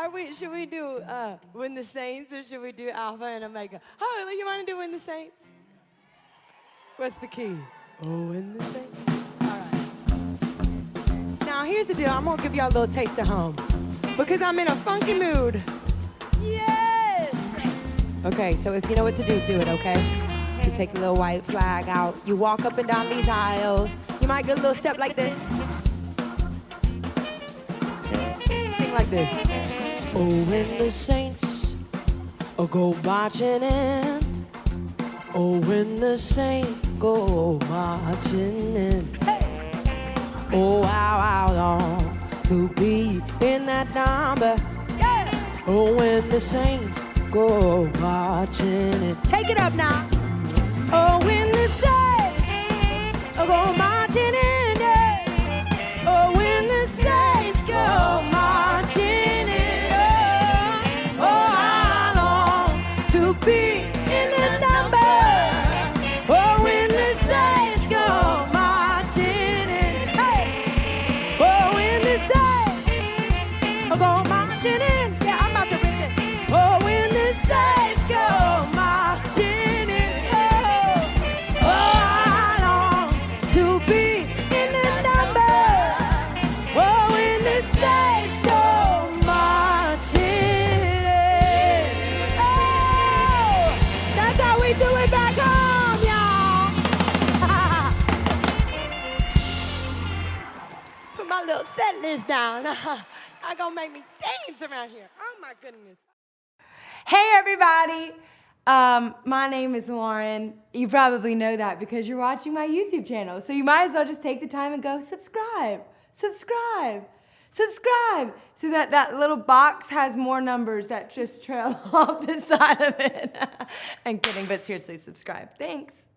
Should we do When the Saints or should we do Alpha and Omega? Oh, you want to do When the Saints? What's the key? Oh, When the Saints. All right. Now, here's the deal. I'm going to give y'all a little taste at home because I'm in a funky mood. Yes! Okay, so if you know what to do it, okay? You take a little white flag out. You walk up and down these aisles. You might get a little step like this. Sing like this. Oh, when the saints go marching in. Oh, when the saints go marching in. Hey! Oh, how I long to be in that number. Yeah! Oh, when the saints go marching in. Take it up now. Oh, when the saints go marching in. Yeah! Oh, when the saints go marching in. Be in the number. Oh, when the saints go marching in. Hey! Oh, when the saints go marching in. Yeah, I'm about to rip it. Oh, when the saints go marching in. Oh, I long to be in the number. Oh, when the saints go marching in. That's how we do it back home, y'all. Put my little set list down. Y'all gonna make me dance around here. Oh my goodness. Hey everybody. My name is Lauren. You probably know that because you're watching my YouTube channel. So you might as well just take the time and go subscribe. Subscribe. Subscribe so that little box has more numbers that just trail off the side of it. I'm kidding, but seriously, subscribe. Thanks.